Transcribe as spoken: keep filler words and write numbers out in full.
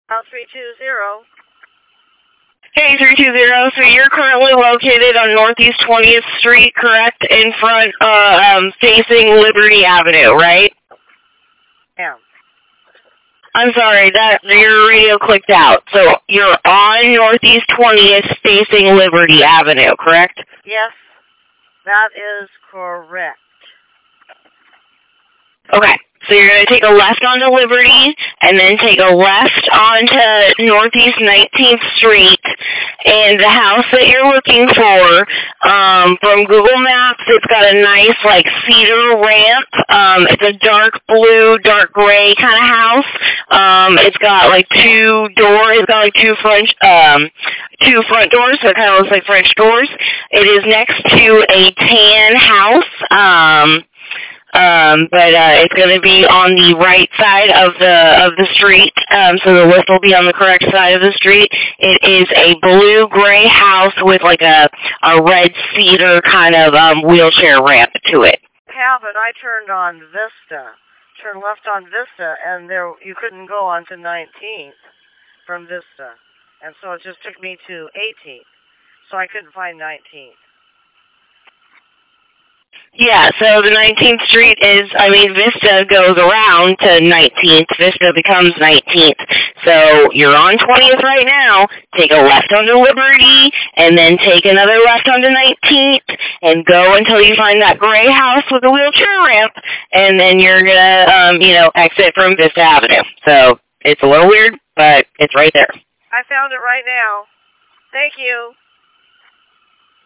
Uh, three two zero. Hey, three two zero. So you're currently located on Northeast twentieth Street, correct? In front, uh, um, facing Liberty Avenue, right? Yeah. I'm sorry, that your radio clicked out. So you're on Northeast twentieth facing Liberty Avenue, correct? Yes, that is correct. Okay. So you're going to take a left onto Liberty, and then take a left onto Northeast nineteenth Street, and the house that you're looking for, um, from Google Maps, it's got a nice, like, cedar ramp. Um, it's a dark blue, dark gray kind of house. Um, it's got, like, two doors. It's got, like, two front, um, two front doors, so it kind of looks like French doors. It is next to a tan house, um... Um, but uh, it's going to be on the right side of the of the street, um, so the lift will be on the correct side of the street. It is a blue-gray house with like a a red cedar kind of um, wheelchair ramp to it. Yeah, but I turned on Vista, turned left on Vista, and there you couldn't go on to nineteenth from Vista, and so it just took me to eighteenth, so I couldn't find nineteenth. Yeah, so the nineteenth Street is, I mean, Vista goes around to nineteenth. Vista becomes nineteenth. So you're on twentieth right now. Take a left onto Liberty, and then take another left onto nineteenth, and go until you find that gray house with a wheelchair ramp, and then you're going to, um, you know, exit from Vista Avenue. So it's a little weird, but it's right there. I found it right now. Thank you.